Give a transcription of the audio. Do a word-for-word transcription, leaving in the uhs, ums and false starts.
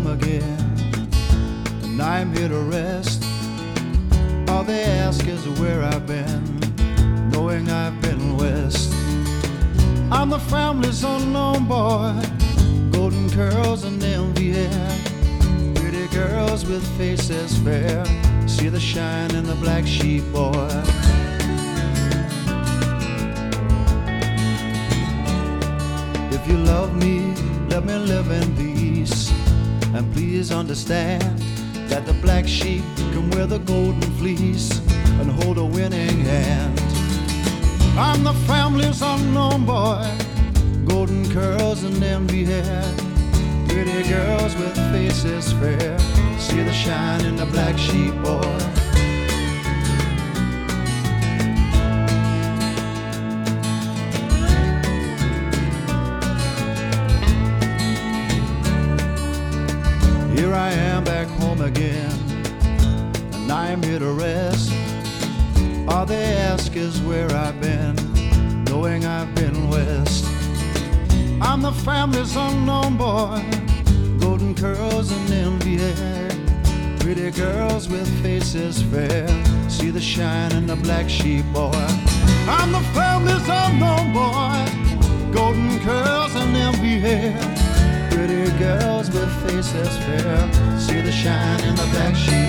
again, and I'm here to rest. All they ask is where I've been, knowing I've been west. I'm the family's unknown boy, golden curls and envy hair, pretty girls with faces fair, see the shine in the black sheep, boy. If you love me, let me live in peace, and please understand that the black sheep can wear the golden fleece and hold a winning hand. I'm the family's unknown boy, golden curls and envy hair, pretty girls with faces fair, see the shine in the black sheep, boy. Here I am back home again, and I'm here to rest. All they ask is where I've been, knowing I've been west. I'm the family's unknown boy, golden curls and envy hair, pretty girls with faces fair, see the shine in the black sheep, boy. I'm the family's unknown boy, golden curls and envy hair, pretty girls with faces fair, see the shine in the black sheep.